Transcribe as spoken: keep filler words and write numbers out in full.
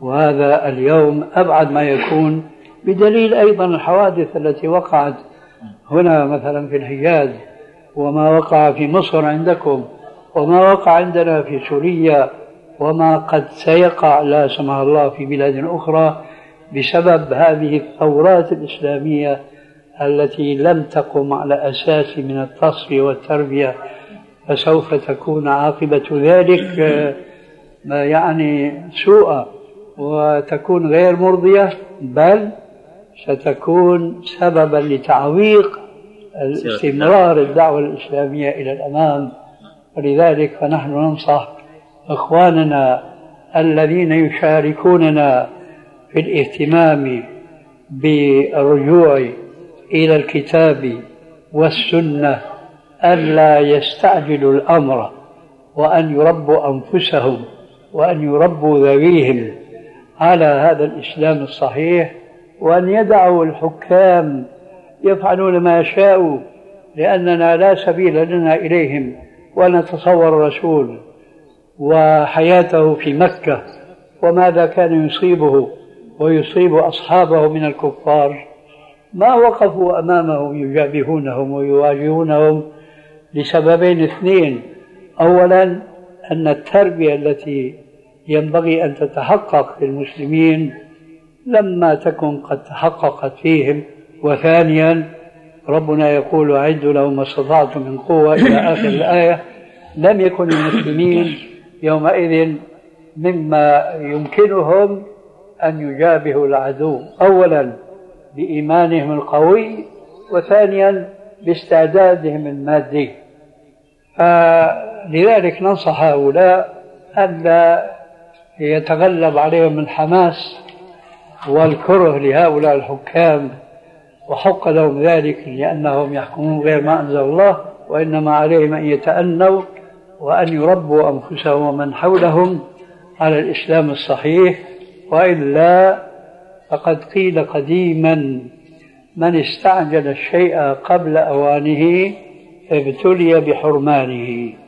وهذا اليوم أبعد ما يكون، بدليل أيضا الحوادث التي وقعت هنا مثلا في الحجاز، وما وقع في مصر عندكم، وما وقع عندنا في سوريا، وما قد سيقع لا سمح الله في بلاد أخرى بسبب هذه الثورات الإسلامية التي لم تقم على أساس من التصفية والتربية. فسوف تكون عاقبة ذلك يعني سوءا، وتكون غير مرضية، بل ستكون سببا لتعويق استمرار الدعوة الإسلامية إلى الأمام. ولذلك فنحن ننصح إخواننا الذين يشاركوننا في الاهتمام بالرجوع إلى الكتاب والسنة ألا يستعجلوا الأمر، وأن يربوا أنفسهم وأن يربوا ذويهم على هذا الإسلام الصحيح، وأن يدعوا الحكام يفعلون ما يشاءوا، لأننا لا سبيل لنا إليهم. ونتصور الرسول وحياته في مكة وماذا كان يصيبه ويصيب أصحابه من الكفار، ما وقفوا أمامه يجابهونهم ويواجهونهم لسببين اثنين: أولا أن التربية التي ينبغي أن تتحقق في المسلمين لما تكن قد تحققت فيهم، وثانيا ربنا يقول: أعدوا لهم ما استطعتم من قوة إلى آخر الآية. لم يكن المسلمين يومئذ مما يمكنهم أن يجابهوا العدو، أولا بإيمانهم القوي، وثانيا باستعدادهم المادي. فلذلك ننصح هؤلاء ألا يتغلب عليهم الحماس والكره لهؤلاء الحكام، وحق لهم ذلك لأنهم يحكمون غير ما أنزل الله، وإنما عليهم أن يتأنوا وأن يربوا أنفسهم ومن حولهم على الإسلام الصحيح. وإلا فقد قيل قديما: من استعجل الشيء قبل أوانه ابتلي بحرمانه.